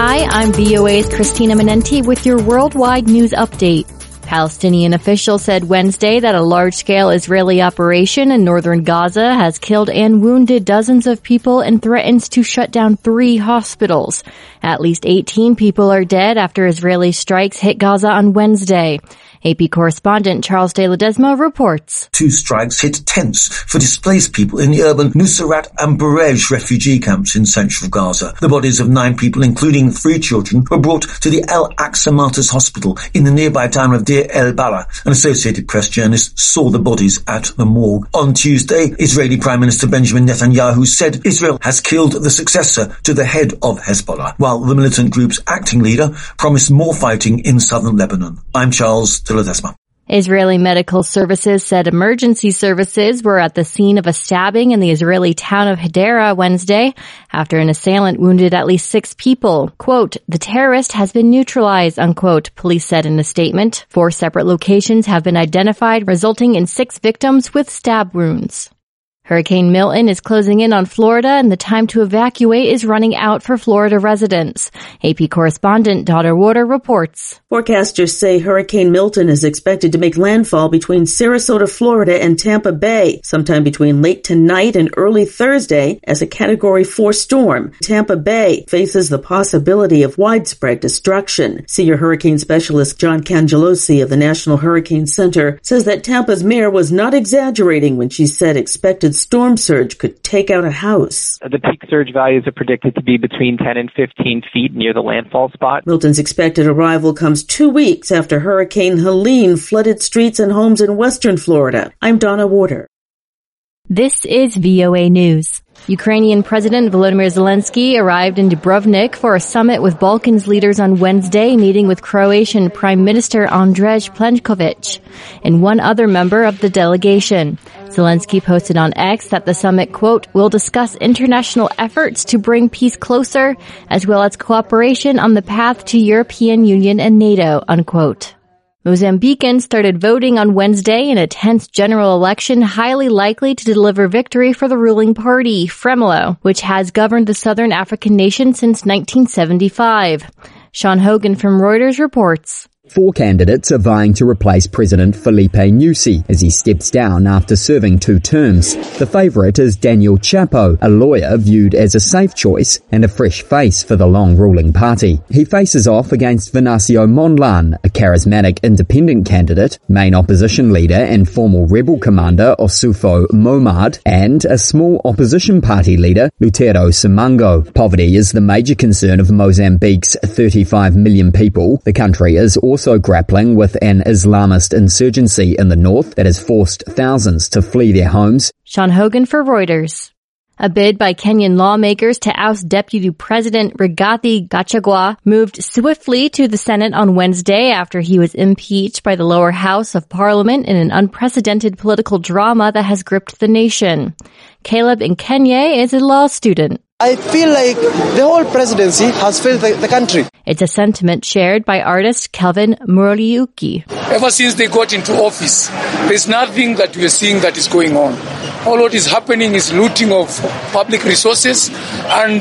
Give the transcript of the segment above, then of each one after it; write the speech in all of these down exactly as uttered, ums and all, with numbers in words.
Hi, I'm V O A's Christina Minenti with your worldwide news update. Palestinian officials said Wednesday that a large-scale Israeli operation in northern Gaza has killed and wounded dozens of people and threatens to shut down three hospitals. At least eighteen people are dead after Israeli strikes hit Gaza on Wednesday. A P correspondent Charles de Ledesma reports. Two strikes hit tents for displaced people in the urban Nuseirat and Barej refugee camps in central Gaza. The bodies of nine people, including three children, were brought to the Al-Aqsa Martyrs Hospital in the nearby town of Deir el-Balah. An Associated Press journalist saw the bodies at the morgue. On Tuesday, Israeli Prime Minister Benjamin Netanyahu said Israel has killed the successor to the head of Hezbollah, while the militant group's acting leader promised more fighting in southern Lebanon. I'm Charles de Ledesma. Israeli Medical Services said emergency services were at the scene of a stabbing in the Israeli town of Hadera Wednesday after an assailant wounded at least six people. Quote, the terrorist has been neutralized, unquote, police said in a statement. Four separate locations have been identified, resulting in six victims with stab wounds. Hurricane Milton is closing in on Florida and the time to evacuate is running out for Florida residents. A P correspondent Donna Warder reports. Forecasters say Hurricane Milton is expected to make landfall between Sarasota, Florida and Tampa Bay sometime between late tonight and early Thursday as a Category four storm. Tampa Bay faces the possibility of widespread destruction. Senior hurricane specialist John Cangelosi of the National Hurricane Center says that Tampa's mayor was not exaggerating when she said expected storm surge could take out a house. The peak surge values are predicted to be between ten and fifteen feet near the landfall spot. Milton's expected arrival comes two weeks after Hurricane Helene flooded streets and homes in western Florida. I'm Donna Warder. This is V O A News. Ukrainian President Volodymyr Zelensky arrived in Dubrovnik for a summit with Balkans leaders on Wednesday, meeting with Croatian Prime Minister Andrej Plenković and one other member of the delegation. Zelensky posted on X that the summit, quote, will discuss international efforts to bring peace closer, as well as cooperation on the path to European Union and NATO, unquote. Mozambicans started voting on Wednesday in a tense general election highly likely to deliver victory for the ruling party, Frelimo, which has governed the southern African nation since nineteen seventy-five. Sean Hogan from Reuters reports. Four candidates are vying to replace President Filipe Nyusi as he steps down after serving two terms. The favourite is Daniel Chapo, a lawyer viewed as a safe choice and a fresh face for the long-ruling party. He faces off against Venancio Mondlane, a charismatic independent candidate, main opposition leader and former rebel commander Osufo Momad, and a small opposition party leader, Lutero Simango. Poverty is the major concern of Mozambique's thirty-five million people. The country is also also grappling with an Islamist insurgency in the north that has forced thousands to flee their homes. Sean Hogan for Reuters. A bid by Kenyan lawmakers to oust Deputy President Rigathi Gachagua moved swiftly to the Senate on Wednesday after he was impeached by the lower house of Parliament in an unprecedented political drama that has gripped the nation. Caleb Nkenye is a law student. I feel like the whole presidency has failed the, the country. It's a sentiment shared by artist Kelvin Muriuki. Ever since they got into office, there's nothing that we're seeing that is going on. All what is happening is looting of public resources, and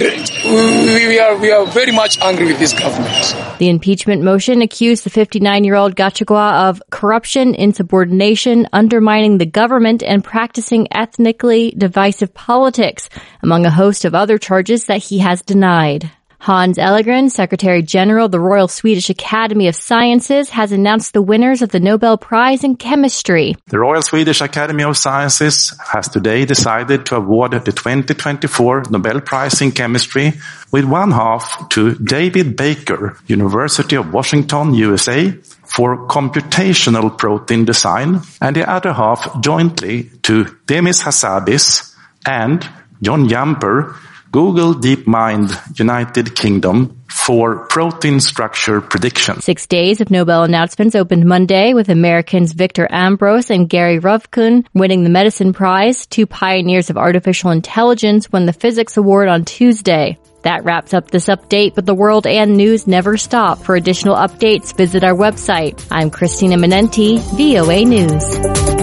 we, we are we are very much angry with this government. The impeachment motion accused the fifty-nine-year-old Gachagua of corruption, insubordination, undermining the government, and practicing ethnically divisive politics, among a host of other charges that he has denied. Hans Ellegren, Secretary General of the Royal Swedish Academy of Sciences, has announced the winners of the Nobel Prize in Chemistry. The Royal Swedish Academy of Sciences has today decided to award the twenty twenty-four Nobel Prize in Chemistry with one half to David Baker, University of Washington, U S A, for computational protein design, and the other half jointly to Demis Hassabis and John Jumper, Google DeepMind, United Kingdom, for protein structure prediction. Six days of Nobel announcements opened Monday with Americans Victor Ambros and Gary Ruvkun winning the Medicine Prize. Two pioneers of artificial intelligence won the Physics Award on Tuesday. That wraps up this update, but the world and news never stop. For additional updates, visit our website. I'm Christina Minenti, V O A News.